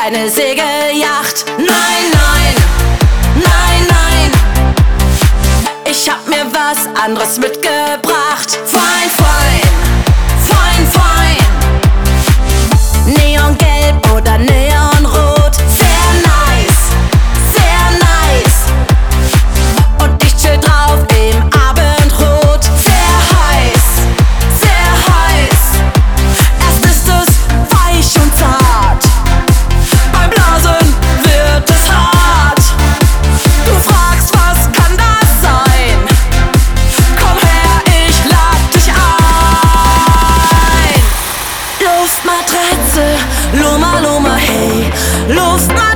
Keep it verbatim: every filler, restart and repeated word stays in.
keine Segelyacht. Nein, nein, nein, nein, ich hab mir was anderes mitgebracht. Fein, fein, fein, fein, Neongelb oder Neonrot. Sehr nice, sehr nice, und ich chill drauf im Abendrot. Sehr heiß, sehr heiß, erst ist es weich und zart, beim Blasen wird es hart. Du fragst, was kann das sein? Komm her, ich lad dich ein. Luftmatratze, Loma Loma hey, Luftmatratze.